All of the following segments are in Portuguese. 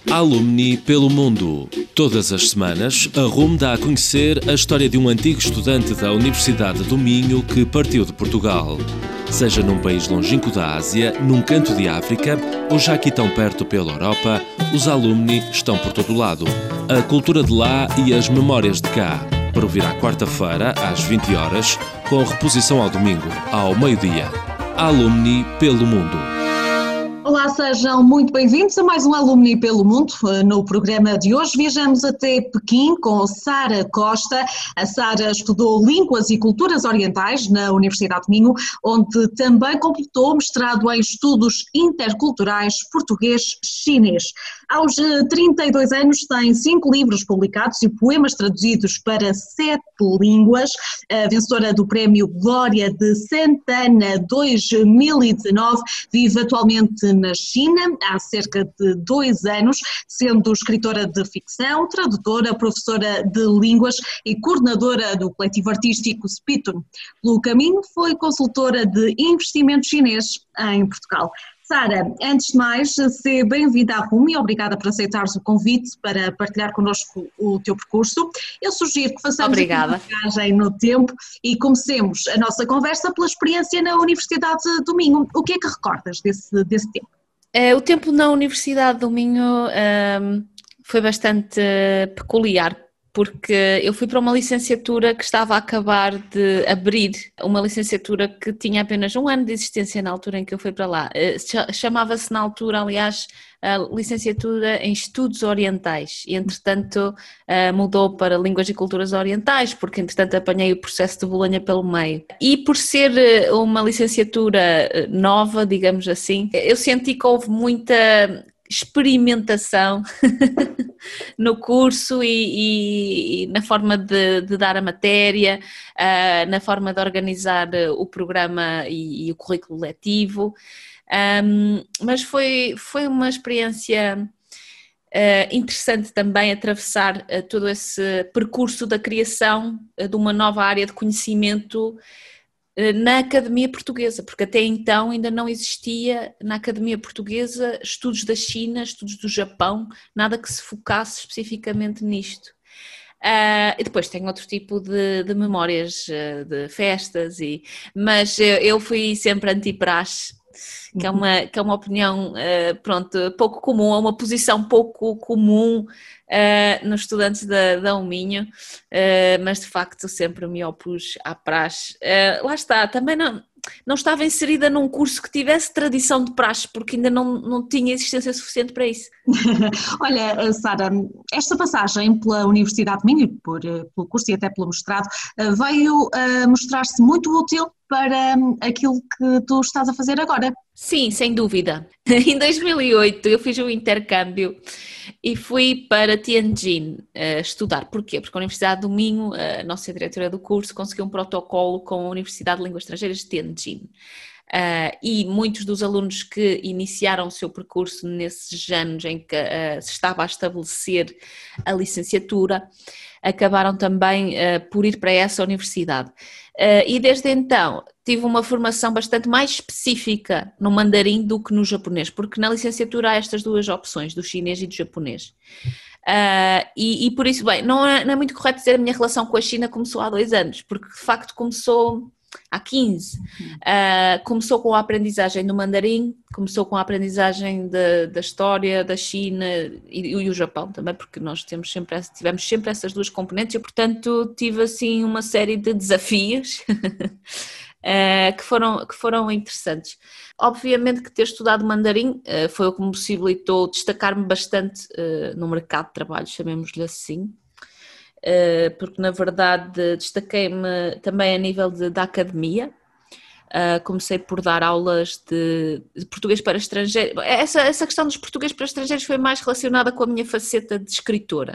Alumni pelo mundo. Todas as semanas, a RUM dá a conhecer a história de um antigo estudante da Universidade do Minho que partiu de Portugal. Seja num país longínquo da Ásia, num canto de África ou já aqui tão perto pela Europa, os alumni estão por todo lado. A cultura de lá e as memórias de cá. Para ouvir à quarta-feira, às 20 horas, com reposição ao domingo, ao meio-dia. Alumni pelo mundo. Olá, sejam muito bem-vindos a mais um Alumni pelo Mundo. No programa de hoje viajamos até Pequim com Sara Costa. A Sara estudou Línguas e Culturas Orientais na Universidade de Minho, onde também completou mestrado em Estudos Interculturais Português-Chinês. Aos 32 anos tem 5 livros publicados e poemas traduzidos para 7 línguas. A vencedora do Prémio Glória de Santana 2019 vive atualmente na China há cerca de 2 anos, sendo escritora de ficção, tradutora, professora de línguas e coordenadora do coletivo artístico Spitun. Pelo caminho foi consultora de investimento chinês em Portugal. Sara, antes de mais, seja bem-vinda à RUM e obrigada por aceitares o convite para partilhar connosco o teu percurso. Eu sugiro que façamos uma viagem no tempo e comecemos a nossa conversa pela experiência na Universidade do Minho. O que é que recordas desse tempo? O tempo na Universidade do Minho foi bastante peculiar, porque eu fui para uma licenciatura que estava a acabar de abrir, uma licenciatura que tinha apenas 1 ano de existência na altura em que eu fui para lá. Chamava-se na altura, aliás, a licenciatura em Estudos Orientais e, entretanto, mudou para Línguas e Culturas Orientais, porque, entretanto, apanhei o processo de Bolonha pelo meio. E por ser uma licenciatura nova, digamos assim, eu senti que houve muita experimentação no curso e na forma de dar a matéria, na forma de organizar o programa e o currículo letivo, mas foi uma experiência interessante também atravessar todo esse percurso da criação de uma nova área de conhecimento na Academia Portuguesa, porque até então ainda não existia na Academia Portuguesa estudos da China, estudos do Japão, nada que se focasse especificamente nisto. E depois tem outro tipo de memórias, de festas, mas eu fui sempre anti-praxe, que é uma opinião, pouco comum, é uma posição pouco comum nos estudantes da UMinho, mas de facto sempre me opus à praxe. Lá está, também não estava inserida num curso que tivesse tradição de praxe, porque ainda não tinha existência suficiente para isso. Olha, Sara, esta passagem pela Universidade de Minho, pelo curso e até pelo mestrado, veio mostrar-se muito útil para aquilo que tu estás a fazer agora. Sim, sem dúvida. Em 2008 eu fiz um intercâmbio e fui para Tianjin estudar. Porquê? Porque a Universidade do Minho, a nossa diretora do curso, conseguiu um protocolo com a Universidade de Línguas Estrangeiras de Tianjin. E muitos dos alunos que iniciaram o seu percurso nesses anos em que se estava a estabelecer a licenciatura, acabaram também por ir para essa universidade. E desde então tive uma formação bastante mais específica no mandarim do que no japonês, porque na licenciatura há estas 2 opções, do chinês e do japonês. E por isso, bem, não é muito correto dizer a minha relação com a China começou há 2 anos, porque de facto começou há 15. Começou com a aprendizagem do mandarim, começou com a aprendizagem da história da China e o Japão também, porque nós tivemos sempre essas 2 componentes e, portanto, tive assim uma série de desafios que foram interessantes. Obviamente que ter estudado mandarim foi o que me possibilitou destacar-me bastante no mercado de trabalho, chamemos-lhe assim. Porque na verdade destaquei-me também a nível da academia. Comecei por dar aulas de português para estrangeiros. Essa questão dos português para estrangeiros foi mais relacionada com a minha faceta de escritora.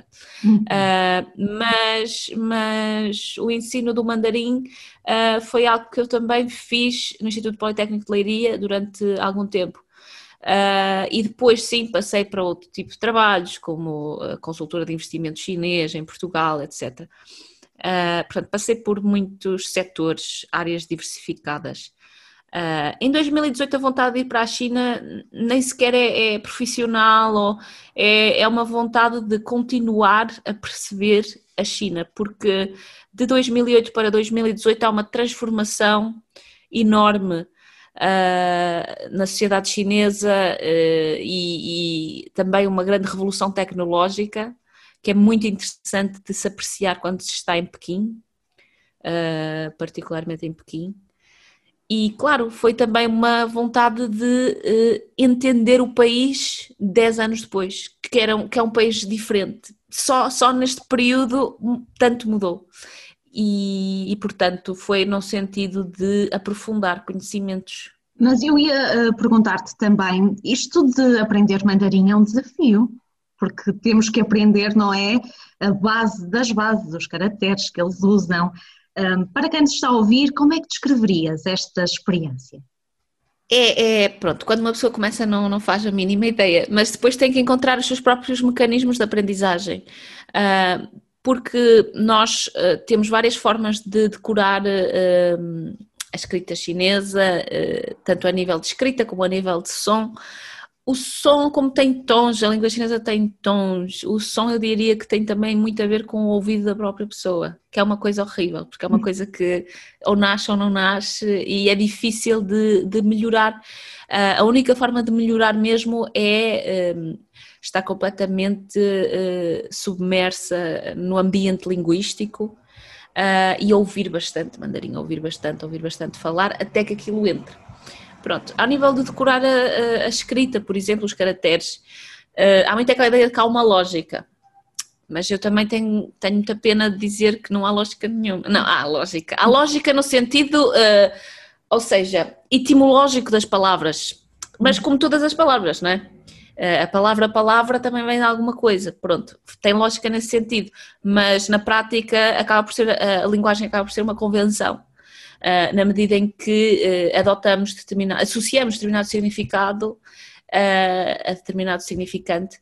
Mas o ensino do mandarim foi algo que eu também fiz no Instituto Politécnico de Leiria durante algum tempo. E depois sim passei para outro tipo de trabalhos, como a consultora de investimento chinês em Portugal, etc. Portanto, passei por muitos setores, áreas diversificadas. Em 2018 a vontade de ir para a China nem sequer é profissional, ou é uma vontade de continuar a perceber a China, porque de 2008 para 2018 há uma transformação enorme na sociedade chinesa, e também uma grande revolução tecnológica que é muito interessante de se apreciar quando se está em Pequim, particularmente em Pequim. E claro, foi também uma vontade de entender o país 10 anos depois, que é um país diferente. Só neste período tanto mudou. E portanto foi no sentido de aprofundar conhecimentos. Mas eu ia perguntar-te também, isto de aprender mandarim é um desafio, porque temos que aprender, não é, a base das bases, os caracteres que eles usam. Para quem nos está a ouvir, como é que descreverias esta experiência? Pronto, quando uma pessoa começa não faz a mínima ideia, mas depois tem que encontrar os seus próprios mecanismos de aprendizagem, porque nós temos várias formas de decorar a escrita chinesa, tanto a nível de escrita como a nível de som. O som, como tem tons, a língua chinesa tem tons, o som eu diria que tem também muito a ver com o ouvido da própria pessoa, que é uma coisa horrível, porque é uma coisa que ou nasce ou não nasce e é difícil de melhorar. A única forma de melhorar mesmo é estar completamente submersa no ambiente linguístico e ouvir bastante mandarim, ouvir bastante falar, até que aquilo entre. Pronto, ao nível de decorar a escrita, por exemplo, os caracteres, há muito aquela ideia de que há uma lógica, mas eu também tenho muita pena de dizer que não há lógica nenhuma. Não, há lógica. Há lógica no sentido, ou seja, etimológico das palavras, mas como todas as palavras, não é? A palavra também vem de alguma coisa, pronto, tem lógica nesse sentido, mas na prática a linguagem acaba por ser uma convenção. Na medida em que associamos determinado significado a determinado significante.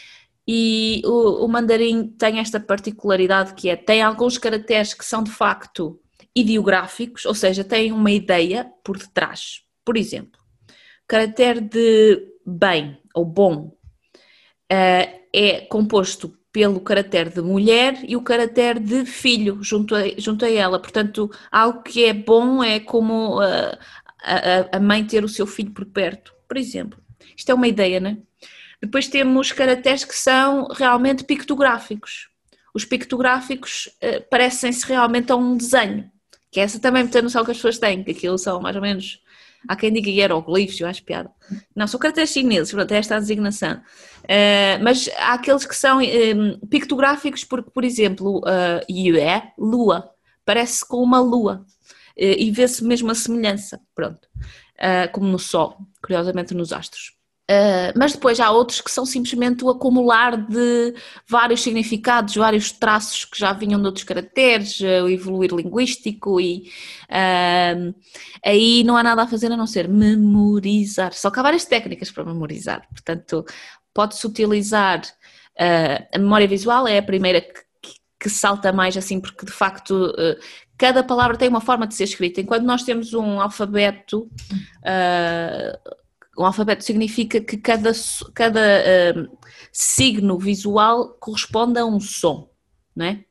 E o mandarim tem esta particularidade que tem alguns caracteres que são de facto ideográficos, ou seja, têm uma ideia por detrás. Por exemplo, o caractere de bem ou bom é composto pelo caractere de mulher e o caractere de filho junto a ela. Portanto, algo que é bom é como a mãe ter o seu filho por perto, por exemplo. Isto é uma ideia, não é? Depois temos caracteres que são realmente pictográficos. Os pictográficos parecem-se realmente a um desenho, que essa também muita noção que as pessoas têm, que aquilo são mais ou menos... Há quem diga hieroglifos, eu acho piada. Não, são caracteres chineses, pronto, é esta a designação. Mas há aqueles que são pictográficos porque, por exemplo, Yue, lua, parece com uma lua e vê-se mesmo a semelhança, pronto, como no Sol, curiosamente nos astros. Mas depois há outros que são simplesmente o acumular de vários significados, vários traços que já vinham de outros caracteres, o evoluir linguístico e aí não há nada a fazer a não ser memorizar. Só que há várias técnicas para memorizar, portanto pode-se utilizar a memória visual, é a primeira que salta mais assim, porque de facto cada palavra tem uma forma de ser escrita. Enquanto nós temos um alfabeto significa que cada signo visual corresponde a um som, não é?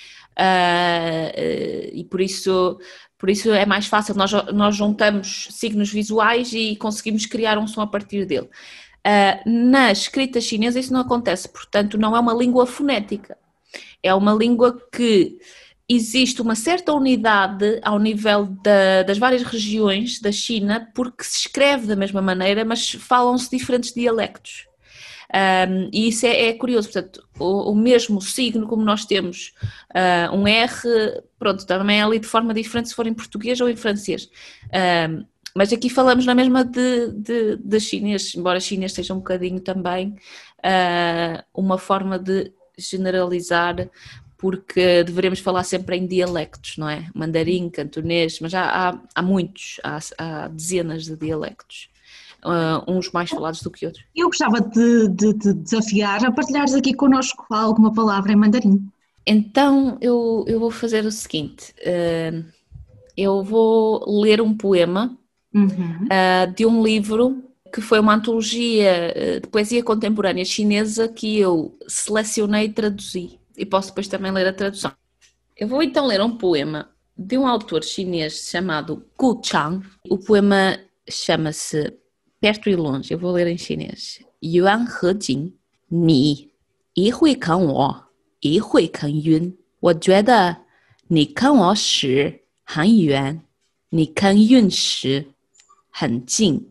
E por isso é mais fácil, nós juntamos signos visuais e conseguimos criar um som a partir dele. Na escrita chinesa isso não acontece, portanto não é uma língua fonética, é uma língua que existe uma certa unidade ao nível das várias regiões da China, porque se escreve da mesma maneira, mas falam-se diferentes dialectos. E isso é curioso, portanto, o mesmo signo como nós temos um R, pronto, também é ali de forma diferente se for em português ou em francês. Mas aqui falamos na mesma de chinês, embora chinês seja um bocadinho também uma forma de generalizar, porque deveremos falar sempre em dialectos, não é? Mandarim, cantonês, mas há muitos, há dezenas de dialectos, uns mais falados do que outros. Eu gostava de desafiar a partilhares aqui connosco alguma palavra em mandarim. Então eu vou fazer o seguinte, eu vou ler um poema de um livro que foi uma antologia de poesia contemporânea chinesa que eu selecionei e traduzi. E posso depois também ler a tradução. Eu vou então ler um poema de um autor chinês chamado Gu Chang. O poema chama-se Perto e Longe. Eu vou ler em chinês. Yuan He Jing, Ni, Yi Hui Kan Wo, Yi Hui Kan Yun. 我觉得你看我时很远，你看运时很近.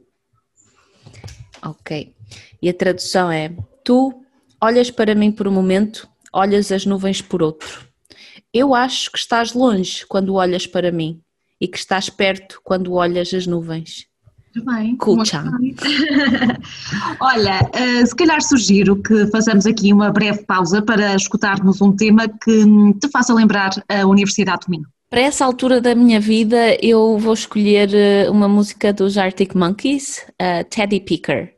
Ok. E a tradução é: tu olhas para mim por um momento, olhas as nuvens por outro. Eu acho que estás longe quando olhas para mim e que estás perto quando olhas as nuvens. Muito bem. Gu Chang. Olha, se calhar sugiro que façamos aqui uma breve pausa para escutarmos um tema que te faça lembrar a Universidade do Minho. Para essa altura da minha vida, eu vou escolher uma música dos Arctic Monkeys, Teddy Picker.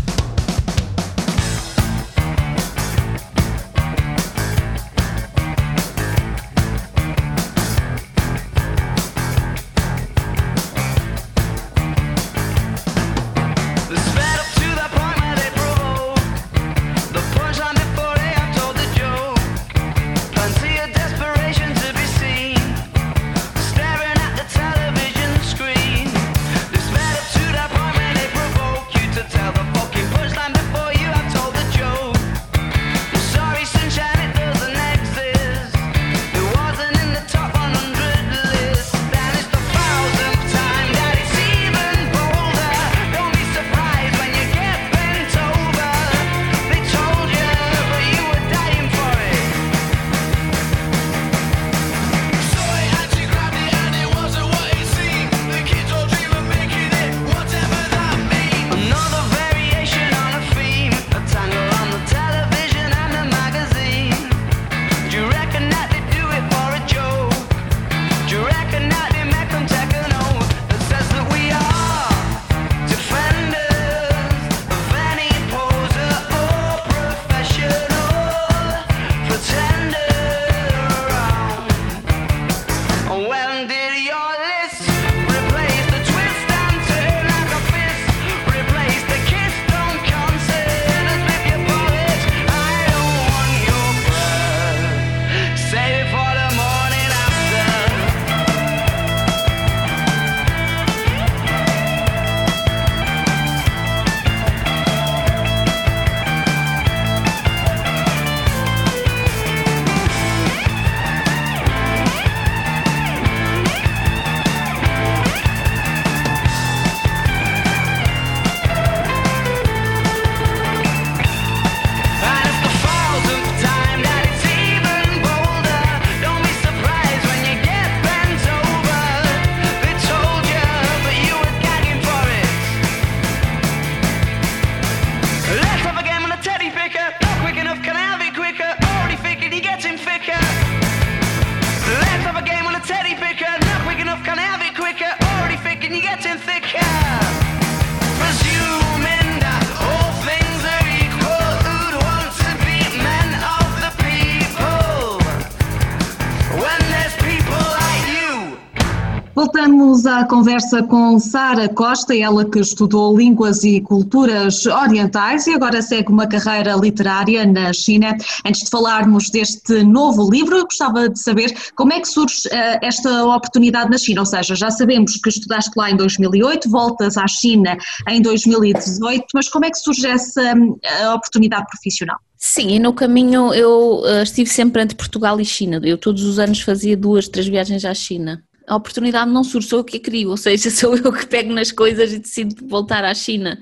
Voltamos à conversa com Sara Costa, ela que estudou Línguas e Culturas Orientais e agora segue uma carreira literária na China. Antes de falarmos deste novo livro, eu gostava de saber como é que surge esta oportunidade na China, ou seja, já sabemos que estudaste lá em 2008, voltas à China em 2018, mas como é que surge essa oportunidade profissional? Sim, e no caminho eu estive sempre entre Portugal e China, eu todos os anos fazia 2, 3 viagens à China. A oportunidade não surge, sou eu que a crio, ou seja, sou eu que pego nas coisas e decido voltar à China,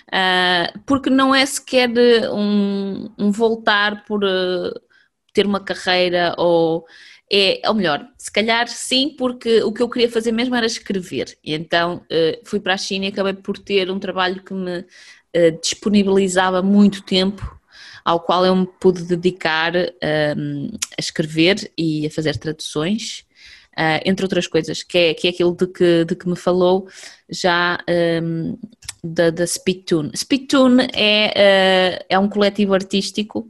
porque não é sequer um voltar por ter uma carreira ou melhor, se calhar sim, porque o que eu queria fazer mesmo era escrever, e então fui para a China e acabei por ter um trabalho que me disponibilizava muito tempo, ao qual eu me pude dedicar a escrever e a fazer traduções. Entre outras coisas, que é aquilo de que me falou já da Speedtune. Speedtune é um coletivo artístico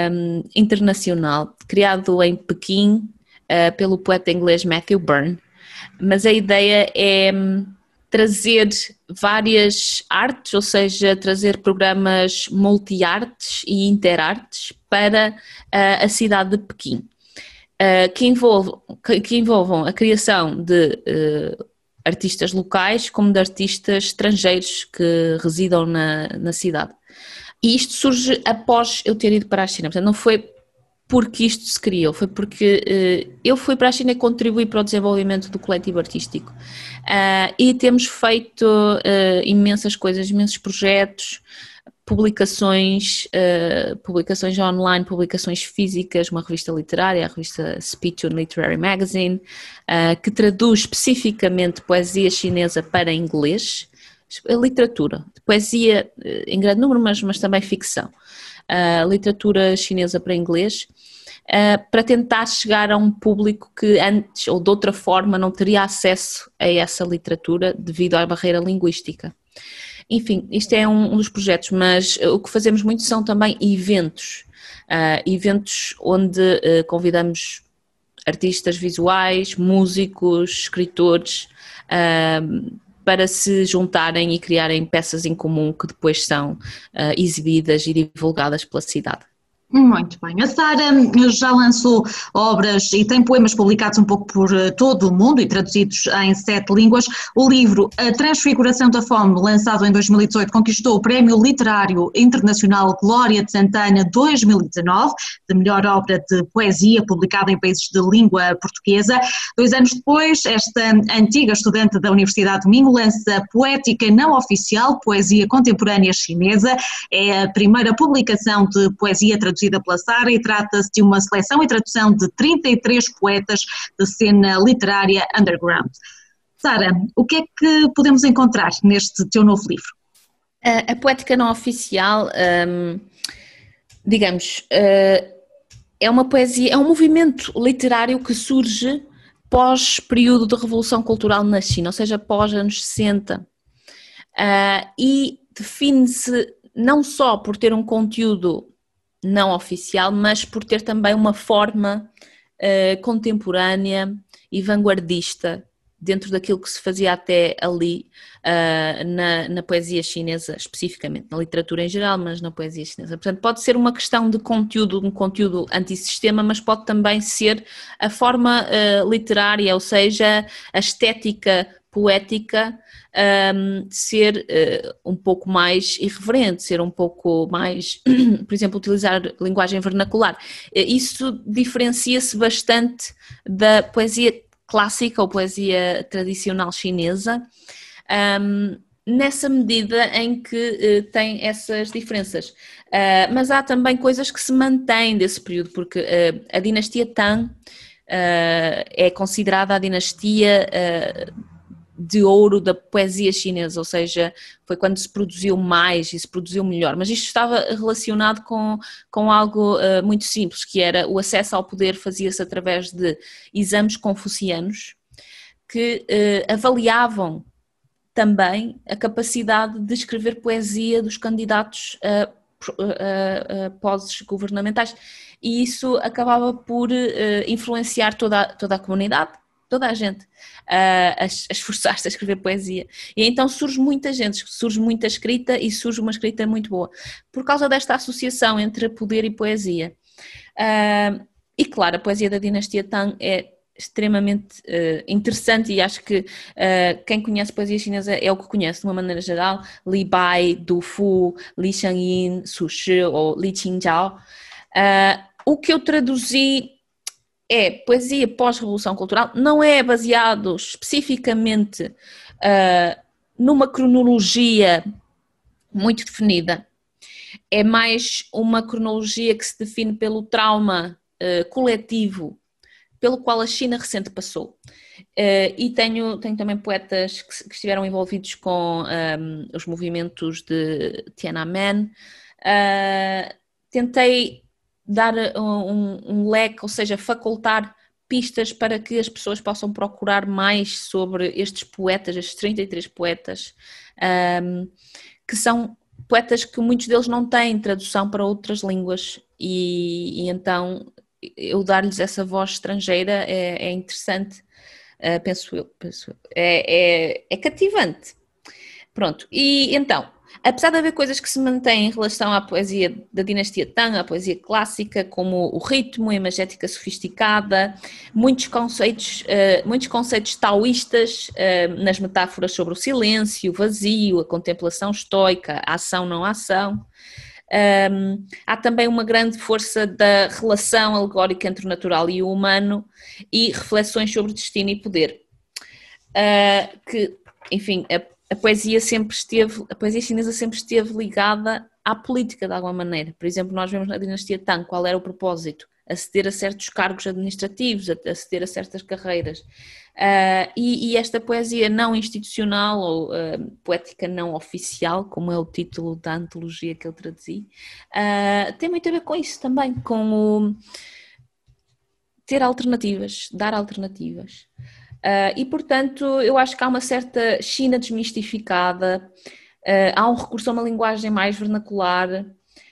internacional, criado em Pequim pelo poeta inglês Matthew Byrne, mas a ideia é trazer várias artes, ou seja, trazer programas multi-artes e interartes para a cidade de Pequim, que envolvam a criação de artistas locais como de artistas estrangeiros que residam na cidade. E isto surge após eu ter ido para a China, portanto não foi porque isto se criou, foi porque eu fui para a China e contribuí para o desenvolvimento do coletivo artístico. E temos feito imensas coisas, imensos projetos, publicações online, publicações físicas, uma revista literária, a revista Spittoon Literary Magazine, que traduz especificamente poesia chinesa para inglês, literatura, poesia em grande número, mas também ficção. Literatura chinesa para inglês, para tentar chegar a um público que antes ou de outra forma não teria acesso a essa literatura devido à barreira linguística. Enfim, isto é um dos projetos, mas o que fazemos muito são também eventos, eventos onde convidamos artistas visuais, músicos, escritores, para se juntarem e criarem peças em comum que depois são exibidas e divulgadas pela cidade. Muito bem. A Sara já lançou obras e tem poemas publicados um pouco por todo o mundo e traduzidos em 7 línguas. O livro A Transfiguração da Fome, lançado em 2018, conquistou o Prémio Literário Internacional Glória de Santana 2019, de melhor obra de poesia publicada em países de língua portuguesa. 2 anos depois, esta antiga estudante da Universidade de Minho lança Poética Não Oficial, Poesia Contemporânea Chinesa. É a primeira publicação de poesia traduzida pela Sara e trata-se de uma seleção e tradução de 33 poetas de cena literária underground. Sara, o que é que podemos encontrar neste teu novo livro? A Poética Não Oficial, digamos, é uma poesia, é um movimento literário que surge pós-período de Revolução Cultural na China, ou seja, pós anos 60, e define-se não só por ter um conteúdo não oficial, mas por ter também uma forma contemporânea e vanguardista dentro daquilo que se fazia até ali na poesia chinesa, especificamente, na literatura em geral, mas na poesia chinesa. Portanto, pode ser uma questão de conteúdo, um conteúdo antissistema, mas pode também ser a forma literária, ou seja, a estética poética, ser um pouco mais irreverente, ser um pouco mais, por exemplo, utilizar linguagem vernacular. Isso diferencia-se bastante da poesia clássica ou poesia tradicional chinesa, nessa medida em que tem essas diferenças. Mas há também coisas que se mantêm desse período, porque a dinastia Tang é considerada a dinastia de ouro da poesia chinesa, ou seja, foi quando se produziu mais e se produziu melhor, mas isto estava relacionado com algo muito simples, que era o acesso ao poder fazia-se através de exames confucianos que avaliavam também a capacidade de escrever poesia dos candidatos a poses governamentais, e isso acabava por influenciar toda a comunidade, toda a gente a esforçar-se a escrever poesia. E então surge muita gente, surge muita escrita e surge uma escrita muito boa, por causa desta associação entre poder e poesia. E claro, a poesia da dinastia Tang é extremamente interessante, e acho que quem conhece poesia chinesa é o que conhece de uma maneira geral: Li Bai, Du Fu, Li Shangyin, Su Shi ou Li Qingzhao. O que eu traduzi é poesia pós-revolução cultural, não é baseado especificamente numa cronologia muito definida, é mais uma cronologia que se define pelo trauma coletivo pelo qual a China recente passou. E tenho também poetas que estiveram envolvidos com os movimentos de Tiananmen. Tentei dar um leque, ou seja, facultar pistas para que as pessoas possam procurar mais sobre estes poetas, estes 33 poetas, que são poetas que muitos deles não têm tradução para outras línguas, e então eu dar-lhes essa voz estrangeira é interessante, penso eu. É cativante. Pronto, e então, apesar de haver coisas que se mantêm em relação à poesia da dinastia Tang, à poesia clássica, como o ritmo, a imagética sofisticada, muitos conceitos taoístas nas metáforas sobre o silêncio, o vazio, a contemplação estoica, a ação não ação. Há também uma grande força da relação alegórica entre o natural e o humano e reflexões sobre destino e poder. Que, enfim, a poesia chinesa sempre esteve ligada à política de alguma maneira. Por exemplo, nós vemos na dinastia Tang qual era o propósito: aceder a certos cargos administrativos, aceder a certas carreiras. E esta poesia não institucional ou poética não oficial, como é o título da antologia que eu traduzi, tem muito a ver com isso também, com o ter alternativas, dar alternativas. E, portanto, eu acho que há uma certa China desmistificada, há um recurso a uma linguagem mais vernacular,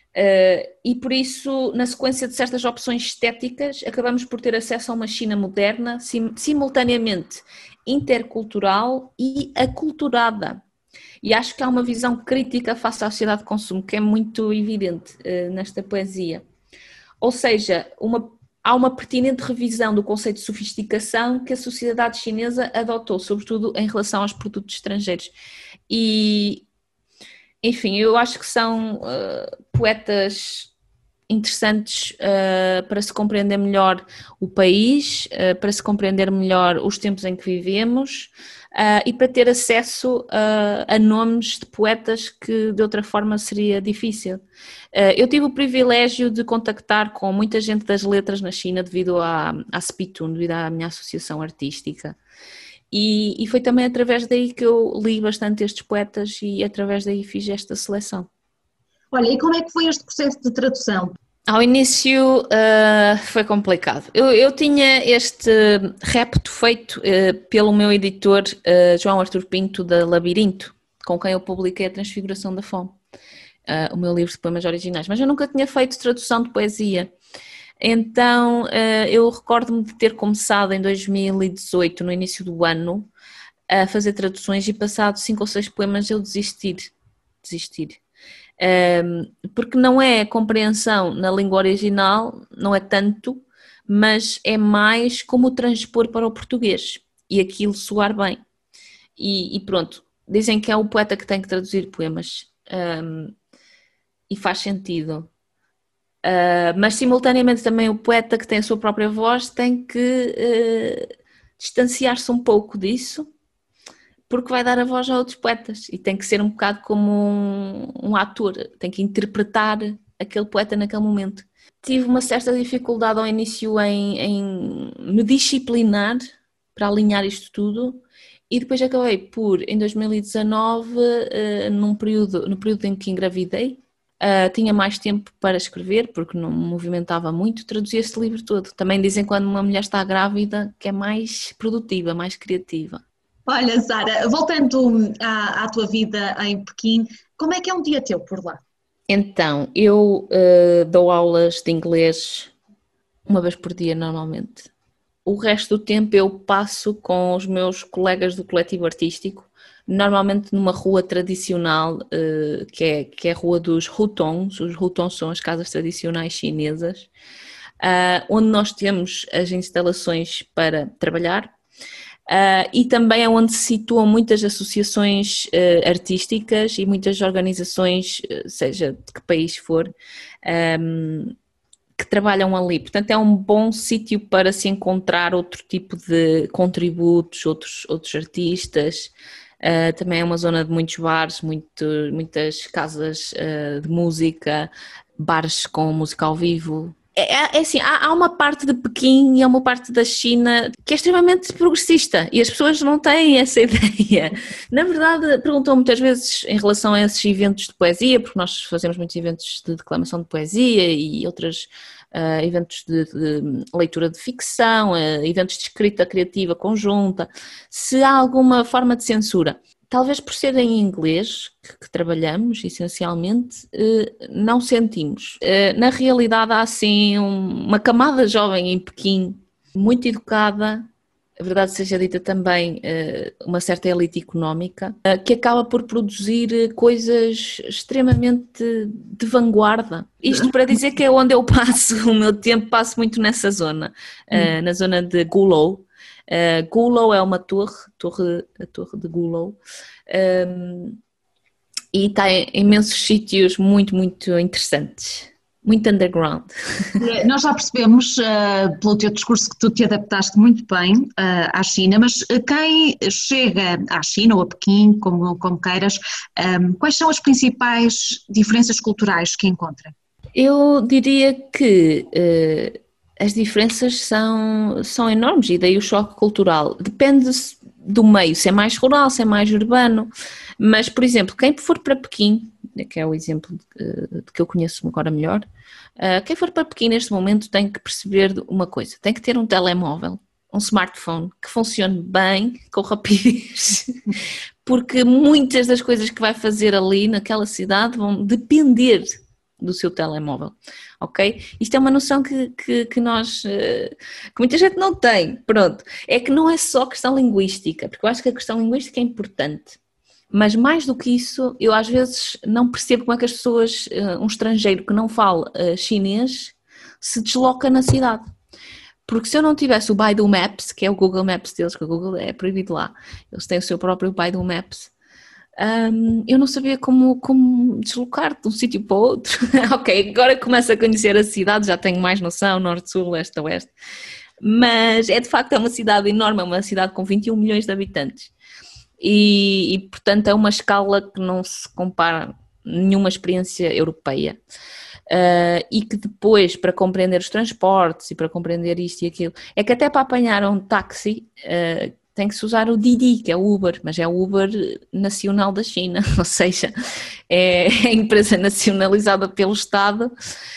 e por isso, na sequência de certas opções estéticas, acabamos por ter acesso a uma China moderna, simultaneamente intercultural e aculturada. E acho que há uma visão crítica face à sociedade de consumo, que é muito evidente nesta poesia. Ou seja, há uma pertinente revisão do conceito de sofisticação que a sociedade chinesa adotou, sobretudo em relação aos produtos estrangeiros. E, enfim, eu acho que são poetas interessantes para se compreender melhor o país, para se compreender melhor os tempos em que vivemos e para ter acesso a nomes de poetas que de outra forma seria difícil. Eu tive o privilégio de contactar com muita gente das letras na China devido à Spitun, devido à minha associação artística. E foi também através daí que eu li bastante estes poetas e através daí fiz esta seleção. Olha, e como é que foi este processo de tradução? Ao início foi complicado. Eu tinha este repto feito pelo meu editor João Artur Pinto da Labirinto, com quem eu publiquei A Transfiguração da Fome, o meu livro de poemas originais, mas eu nunca tinha feito tradução de poesia. Então eu recordo-me de ter começado em 2018, no início do ano, a fazer traduções e passado 5 ou 6 poemas eu desistir. Porque não é a compreensão na língua original, não é tanto, mas é mais como transpor para o português e aquilo soar bem. E pronto, dizem que é o poeta que tem que traduzir poemas e faz sentido. Mas simultaneamente também o poeta que tem a sua própria voz tem que distanciar-se um pouco disso, porque vai dar a voz a outros poetas e tem que ser um bocado como um ator, tem que interpretar aquele poeta naquele momento. Tive uma certa dificuldade ao início em me disciplinar para alinhar isto tudo e depois acabei por, em 2019, no período em que engravidei, tinha mais tempo para escrever porque não me movimentava muito, traduzi este livro todo. Também dizem que quando uma mulher está grávida que é mais produtiva, mais criativa. Olha, Sara, voltando à tua vida em Pequim, como é que é um dia teu por lá? Então, eu dou aulas de inglês uma vez por dia normalmente. O resto do tempo eu passo com os meus colegas do coletivo artístico, normalmente numa rua tradicional, que é a rua dos hutongs. Os hutongs são as casas tradicionais chinesas, onde nós temos as instalações para trabalhar. E também é onde se situam muitas associações artísticas e muitas organizações, seja de que país for, que trabalham ali. Portanto, é um bom sítio para se encontrar outro tipo de contributos, outros artistas. Também é uma zona de muitos bares, muitas casas de música, bares com música ao vivo. É assim, há uma parte de Pequim e há uma parte da China que é extremamente progressista e as pessoas não têm essa ideia. Na verdade, perguntam muitas vezes em relação a esses eventos de poesia, porque nós fazemos muitos eventos de declamação de poesia e outros eventos de leitura de ficção, eventos de escrita criativa conjunta, se há alguma forma de censura. Talvez por ser em inglês, que trabalhamos essencialmente, não sentimos. Na realidade há assim uma camada jovem em Pequim, muito educada, a verdade seja dita também, uma certa elite económica, que acaba por produzir coisas extremamente de vanguarda. Isto para dizer que é onde eu passo o meu tempo, passo muito nessa zona, na zona de Gullow. Gullow é uma a torre de Gullow, e está em imensos sítios muito, muito interessantes. Muito underground. Nós já percebemos, pelo teu discurso, que tu te adaptaste muito bem à China, mas quem chega à China ou a Pequim, como queiras, quais são as principais diferenças culturais que encontra? Eu diria que as diferenças são enormes, e daí o choque cultural. Depende do meio, se é mais rural, se é mais urbano, mas, por exemplo, quem for para Pequim, que é o exemplo que eu conheço agora melhor, quem for para Pequim neste momento tem que perceber uma coisa, tem que ter um telemóvel, um smartphone que funcione bem, com rapidez, porque muitas das coisas que vai fazer ali naquela cidade vão depender do seu telemóvel, ok? Isto é uma noção que muita gente não tem, pronto. É que não é só questão linguística, porque eu acho que a questão linguística é importante. Mas mais do que isso, eu às vezes não percebo como é que as pessoas, um estrangeiro que não fala chinês, se desloca na cidade. Porque se eu não tivesse o Baidu Maps, que é o Google Maps deles, que o Google é proibido lá, eles têm o seu próprio Baidu Maps, eu não sabia como deslocar de um sítio para o outro. Ok, agora começo a conhecer a cidade, já tenho mais noção, norte, sul, leste, oeste. Mas de facto é uma cidade enorme, é uma cidade com 21 milhões de habitantes. E portanto é uma escala que não se compara a nenhuma experiência europeia, e que depois, para compreender os transportes e para compreender isto e aquilo, é que até para apanhar um táxi tem que se usar o Didi, que é o Uber, mas é o Uber nacional da China, ou seja, é a empresa nacionalizada pelo Estado,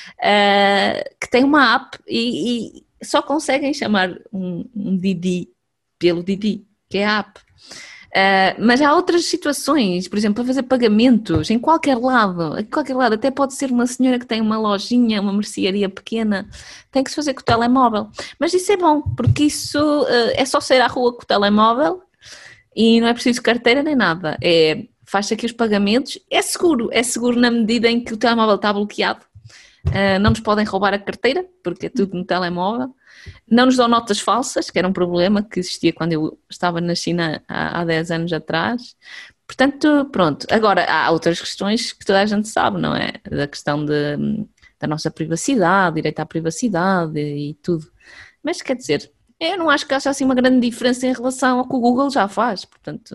que tem uma app e só conseguem chamar um Didi pelo Didi, que é a app. Mas há outras situações, por exemplo, para fazer pagamentos em qualquer lado, até pode ser uma senhora que tem uma lojinha, uma mercearia pequena, tem que se fazer com o telemóvel. Mas isso é bom, porque isso é só sair à rua com o telemóvel e não é preciso carteira nem nada. Faz aqui os pagamentos, é seguro na medida em que o telemóvel está bloqueado. Não nos podem roubar a carteira, porque é tudo no telemóvel. Não nos dão notas falsas, que era um problema que existia quando eu estava na China há 10 anos atrás. Portanto, pronto. Agora, há outras questões que toda a gente sabe, não é? Da questão da nossa privacidade, direito à privacidade e tudo. Mas, quer dizer, eu não acho que haja assim uma grande diferença em relação ao que o Google já faz. Portanto,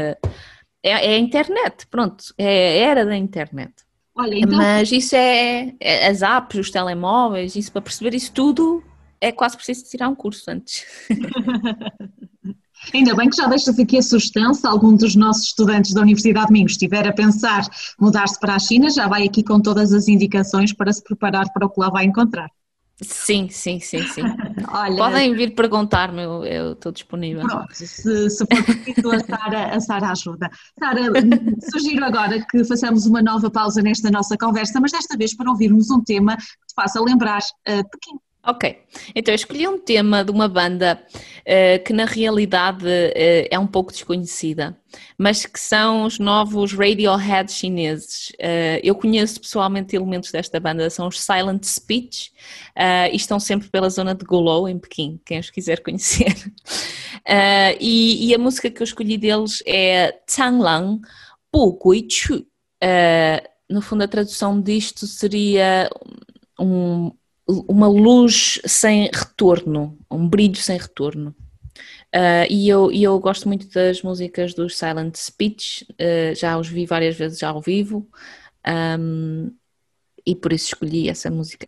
é a internet, pronto. É a era da internet. Olha, então... Mas isso é as apps, os telemóveis, isso, para perceber isso tudo, é quase preciso tirar um curso antes. Ainda bem que já deixas aqui a sugestão, se algum dos nossos estudantes da Universidade de Minho estiver a pensar mudar-se para a China, já vai aqui com todas as indicações para se preparar para o que lá vai encontrar. Sim. Olha, podem vir perguntar-me, eu estou disponível. Pronto, se for preciso, a Sara ajuda. Sara, sugiro agora que façamos uma nova pausa nesta nossa conversa, mas desta vez para ouvirmos um tema que te faça lembrar Pequim. Ok, então eu escolhi um tema de uma banda que na realidade é um pouco desconhecida, mas que são os novos Radiohead chineses. Eu conheço pessoalmente elementos desta banda, são os Silent Speech, e estão sempre pela zona de Gullow, em Pequim, quem os quiser conhecer. E a música que eu escolhi deles é Changlang Bu Gui Chu. No fundo a tradução disto seria uma luz sem retorno, um brilho sem retorno. E eu gosto muito das músicas dos Silent Speech, já os vi várias vezes já ao vivo, e por isso escolhi essa música.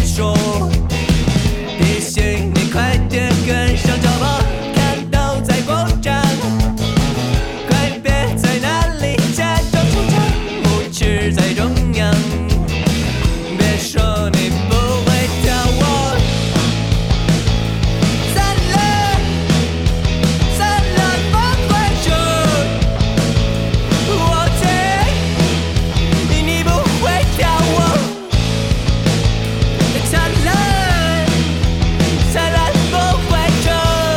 说，提醒你快点跟上脚步，看到在广场，快别在那里假装出场，舞池在中央，别说你不会跳舞。灿烂灿烂不会住，我猜你不会跳舞。灿烂灿烂不会住，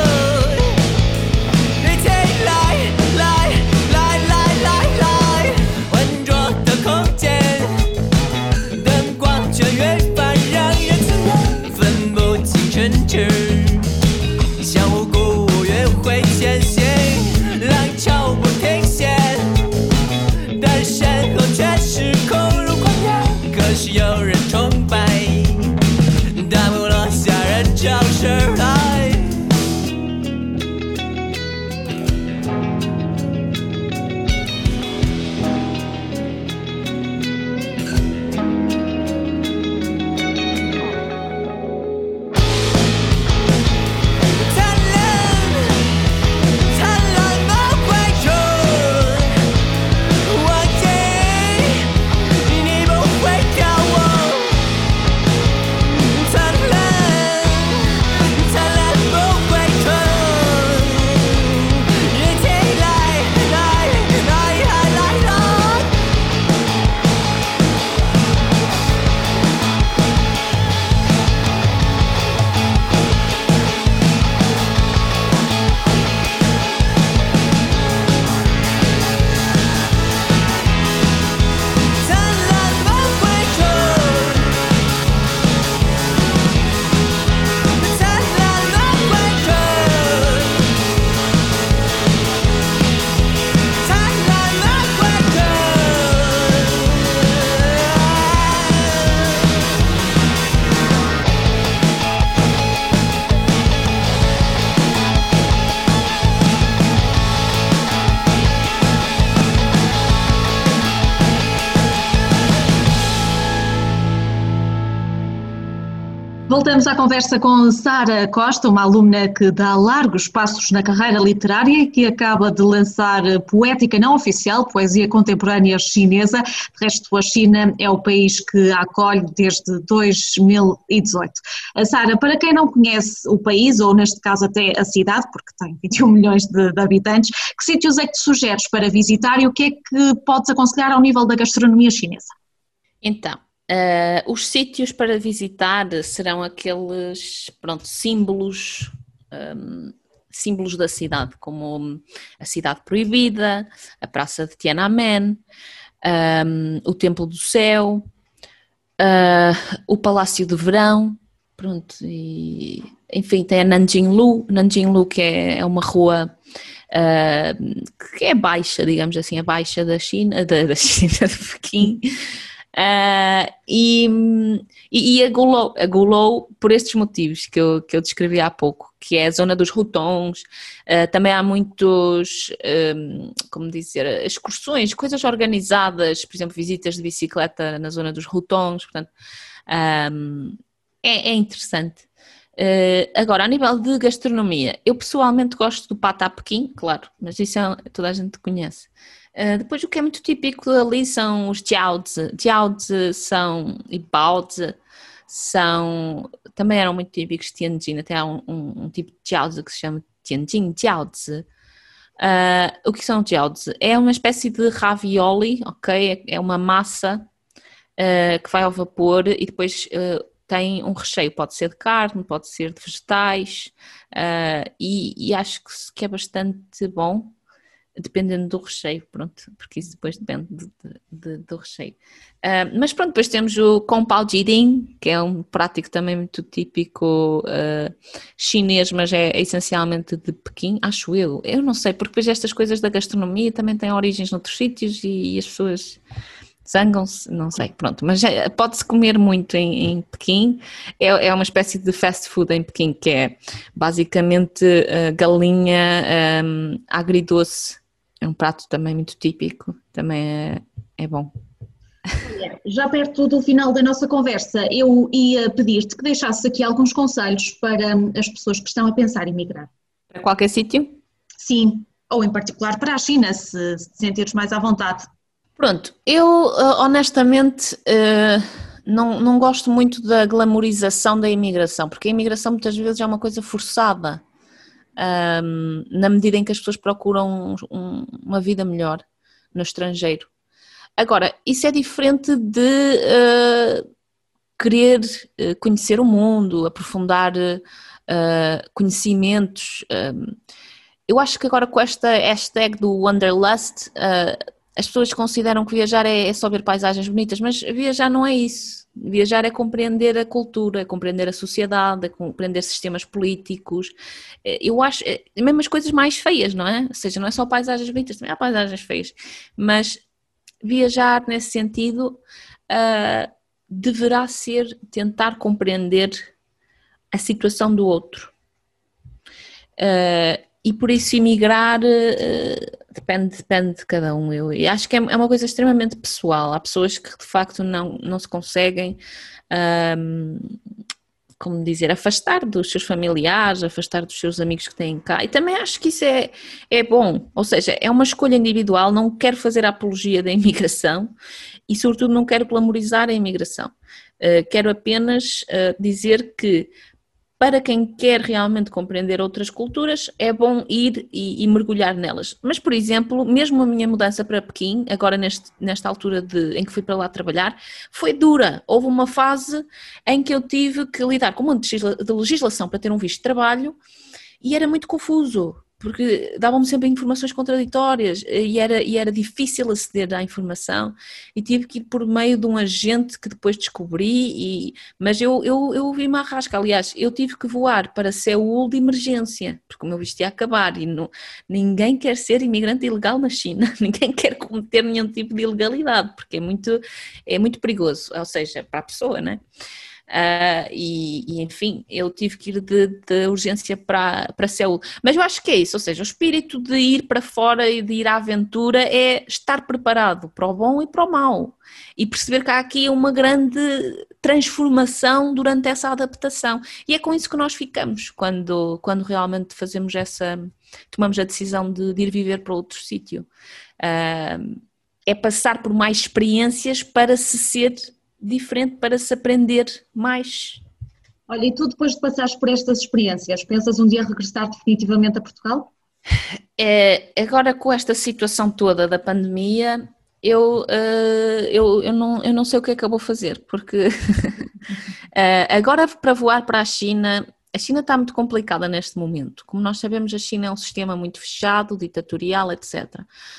一起来来来来来来，浑浊的空间，灯光却越发让人刺眼，分不清唇齿，相互鼓舞约会前行，浪潮不停歇，但身后却是空如旷野。可是有人崇拜，大幕落下，人潮驶来。灿烂灿烂不会住，我猜你不会跳舞。灿烂灿烂不会住，一起来来来来来来。灿烂不会住，灿烂不会住，灿烂不会住。 Voltamos à conversa com Sara Costa, uma aluna que dá largos passos na carreira literária e que acaba de lançar Poética Não Oficial, poesia contemporânea chinesa. De resto, a China é o país que a acolhe desde 2018. Sara, para quem não conhece o país, ou neste caso até a cidade, porque tem 21 milhões de habitantes, que sítios é que te sugeres para visitar e o que é que podes aconselhar ao nível da gastronomia chinesa? Então, os sítios para visitar serão aqueles, pronto, símbolos da cidade, como a Cidade Proibida, a Praça de Tiananmen, o Templo do Céu, o Palácio de Verão, pronto, e enfim, tem a Nanjinglu, que é uma rua que é baixa, digamos assim, a baixa da China, da China, de Pequim. E a Gulou por estes motivos que eu descrevi há pouco, que é a zona dos Hutongs. Também há muitos, como dizer, excursões, coisas organizadas, por exemplo, visitas de bicicleta na zona dos Hutongs, portanto, é interessante. Agora, a nível de gastronomia, eu pessoalmente gosto do Patá Pequim, claro, mas isso toda a gente conhece. Depois o que é muito típico ali são os jiaozi. Jiaozi e baozi também eram muito típicos de Tianjin, até há um tipo de jiaozi que se chama Tianjin jiaozi. O que são jiaozi? É uma espécie de ravioli, ok? É uma massa que vai ao vapor e depois tem um recheio, pode ser de carne, pode ser de vegetais, e acho que é bastante bom, dependendo do recheio, pronto, porque isso depois depende do recheio. Mas pronto, depois temos o Kung Pao Jiding, que é um prato também muito típico chinês, mas é essencialmente de Pequim, acho eu. Eu não sei, porque depois estas coisas da gastronomia também têm origens noutros sítios e as pessoas zangam-se, não sei, pronto. Mas pode-se comer muito em Pequim. É uma espécie de fast food em Pequim, que é basicamente galinha agridoce. É um prato também muito típico, também é bom. Já perto do final da nossa conversa, eu ia pedir-te que deixasses aqui alguns conselhos para as pessoas que estão a pensar em migrar. Para qualquer sítio? Sim, ou em particular para a China, se te sentires mais à vontade. Pronto, eu honestamente não gosto muito da glamorização da imigração, porque a imigração muitas vezes é uma coisa forçada, na medida em que as pessoas procuram uma vida melhor no estrangeiro. Agora, isso é diferente de querer conhecer o mundo, aprofundar conhecimentos. Eu acho que agora com esta hashtag do Wanderlust, as pessoas consideram que viajar é só ver paisagens bonitas, mas viajar não é isso. Viajar é compreender a cultura, é compreender a sociedade, é compreender sistemas políticos. Eu acho, mesmo as coisas mais feias, não é? Ou seja, não é só paisagens bonitas, também há paisagens feias. Mas viajar nesse sentido deverá ser tentar compreender a situação do outro. E por isso emigrar depende de cada um. Eu acho que é uma coisa extremamente pessoal. Há pessoas que de facto não se conseguem, como dizer, afastar dos seus familiares, afastar dos seus amigos que têm cá. E também acho que isso é bom. Ou seja, é uma escolha individual. Não quero fazer a apologia da imigração e sobretudo não quero glamorizar a imigração. Quero apenas dizer que para quem quer realmente compreender outras culturas, é bom ir e mergulhar nelas. Mas, por exemplo, mesmo a minha mudança para Pequim, agora nesta altura em que fui para lá trabalhar, foi dura. Houve uma fase em que eu tive que lidar com uma de legislação para ter um visto de trabalho e era muito confuso, porque davam-me sempre informações contraditórias e era difícil aceder à informação e tive que ir por meio de um agente que depois descobri, mas eu vi-me à rasca. Aliás, eu tive que voar para Seul de emergência, porque o meu visto ia acabar e ninguém quer ser imigrante ilegal na China, ninguém quer cometer nenhum tipo de ilegalidade, porque é muito perigoso, ou seja, para a pessoa, não é? Enfim, eu tive que ir de urgência para Seul, mas eu acho que é isso, ou seja, o espírito de ir para fora e de ir à aventura é estar preparado para o bom e para o mau e perceber que há aqui uma grande transformação durante essa adaptação e é com isso que nós ficamos quando realmente tomamos a decisão de ir viver para outro sítio. É passar por mais experiências para se ser diferente, para se aprender mais. Olha, e tu depois de passares por estas experiências, pensas um dia regressar definitivamente a Portugal? Agora com esta situação toda da pandemia, eu não sei o que é que eu vou fazer, porque agora para voar para a China está muito complicada neste momento. Como nós sabemos, a China é um sistema muito fechado, ditatorial, etc.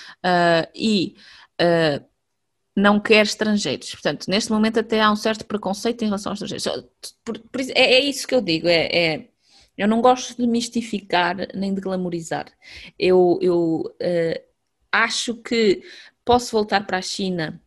Não quer estrangeiros. Portanto, neste momento até há um certo preconceito em relação aos estrangeiros. É isso que eu digo, eu não gosto de mistificar nem de glamorizar. Eu acho que posso voltar para a China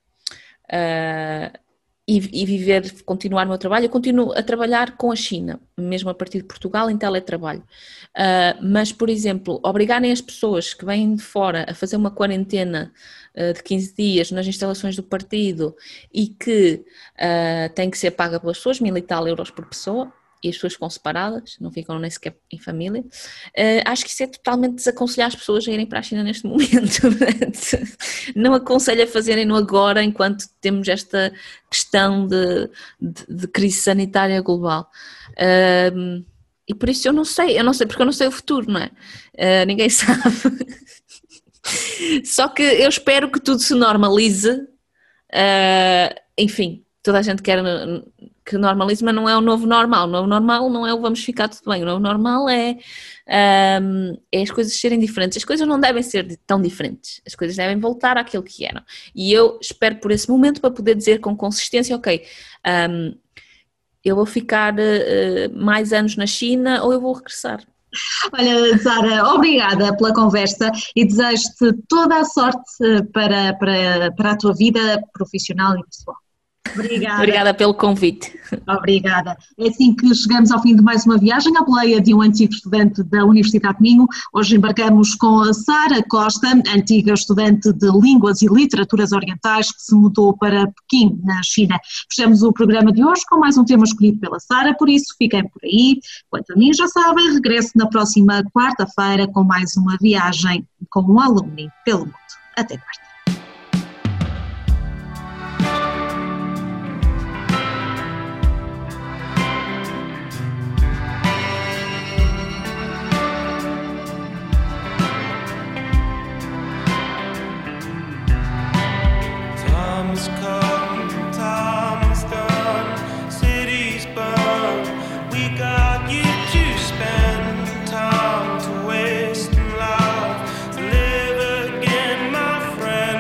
e continuar o meu trabalho. Eu continuo a trabalhar com a China, mesmo a partir de Portugal, em teletrabalho. Mas, por exemplo, obrigarem as pessoas que vêm de fora a fazer uma quarentena de 15 dias nas instalações do partido e que tem que ser paga pelas pessoas, 1.000 e tal euros por pessoa, e as pessoas ficam separadas, não ficam nem sequer em família. Acho que isso é totalmente desaconselhar as pessoas a irem para a China neste momento. Não aconselho a fazerem-no agora, enquanto temos esta questão de crise sanitária global. E por isso eu não sei, porque eu não sei o futuro, não é? Ninguém sabe. Só que eu espero que tudo se normalize. Enfim, toda a gente quer que normalize, mas não é o novo normal. O novo normal não é o vamos ficar tudo bem. O novo normal é as coisas serem diferentes. As coisas não devem ser tão diferentes. As coisas devem voltar àquilo que eram. E eu espero por esse momento para poder dizer com consistência, ok, eu vou ficar mais anos na China ou eu vou regressar. Olha, Sara, obrigada pela conversa e desejo-te toda a sorte para a tua vida profissional e pessoal. Obrigada pelo convite. Obrigada. É assim que chegamos ao fim de mais uma viagem à boleia de um antigo estudante da Universidade de Minho. Hoje embarcamos com a Sara Costa, antiga estudante de Línguas e Literaturas Orientais que se mudou para Pequim, na China. Fechamos o programa de hoje com mais um tema escolhido pela Sara, por isso fiquem por aí. Quanto a mim, já sabem, regresso na próxima quarta-feira com mais uma viagem com um alumni pelo mundo. Até quarta. Time's come, time's done, cities burn. We got you to spend time to waste and love, to live again, my friend.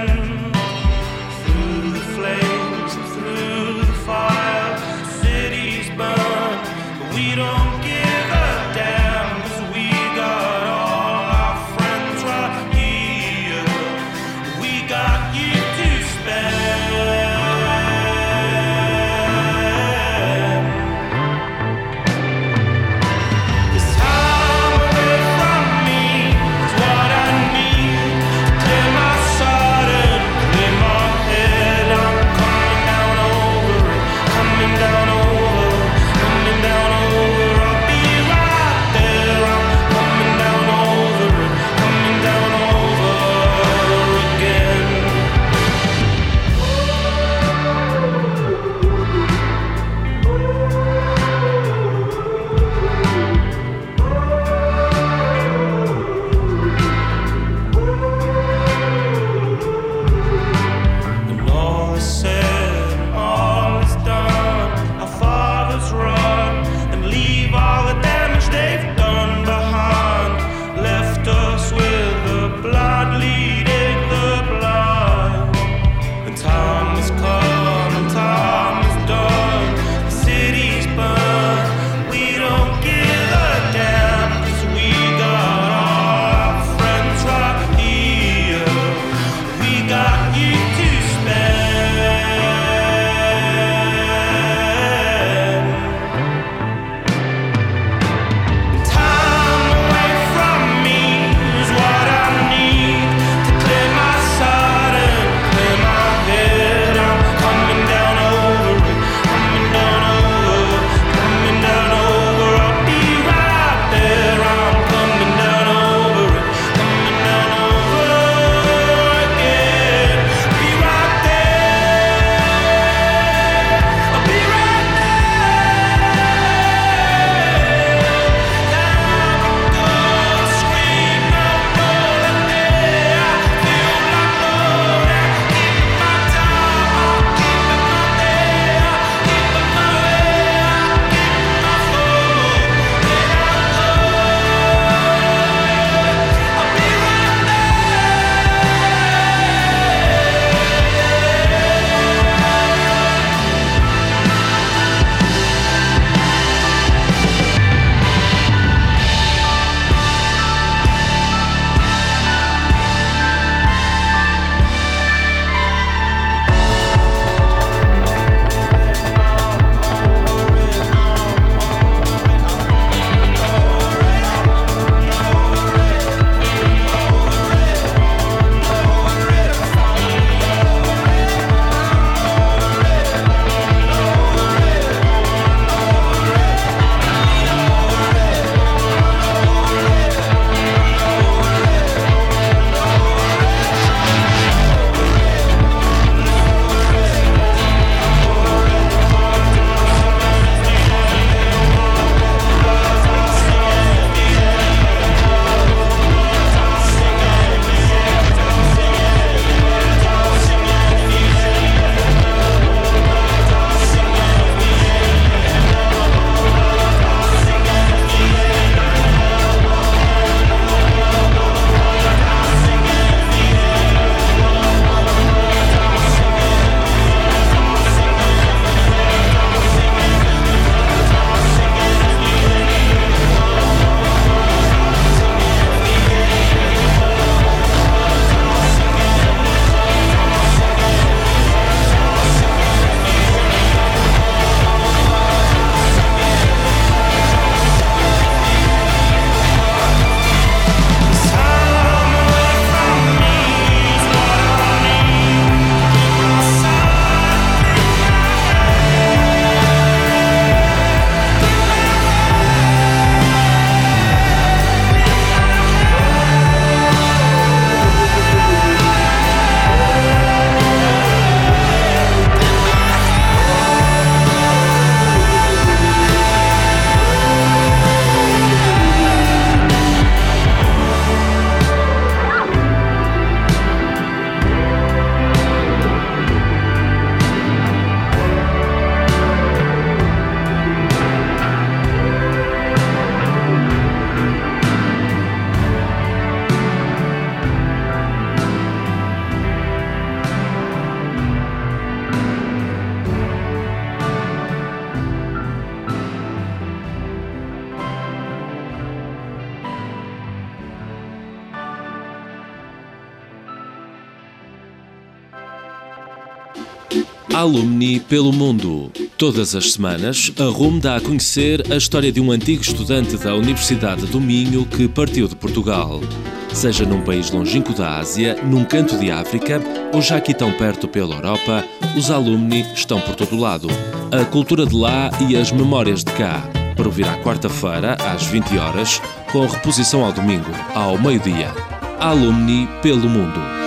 Alumni pelo mundo. Todas as semanas, a RUM dá a conhecer a história de um antigo estudante da Universidade do Minho que partiu de Portugal. Seja num país longínquo da Ásia, num canto de África ou já aqui tão perto pela Europa, os alumni estão por todo lado. A cultura de lá e as memórias de cá. Para ouvir à quarta-feira, às 20 horas, com reposição ao domingo, ao meio-dia. Alumni pelo mundo.